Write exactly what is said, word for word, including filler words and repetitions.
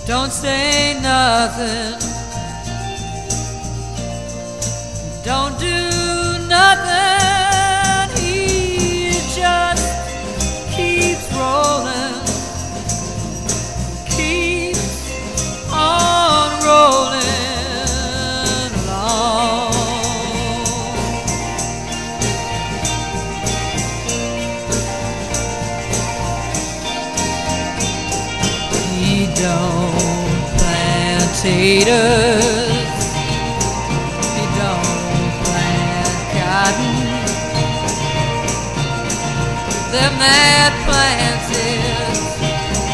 Don't say nothing, don't do nothing. He just keeps rolling, keeps on rolling along. He don't plant taters, he don't plant cotton. Them that